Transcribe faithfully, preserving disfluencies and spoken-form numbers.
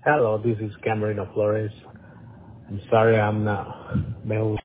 Hello, this is Camerino Flores. I'm sorry I'm not.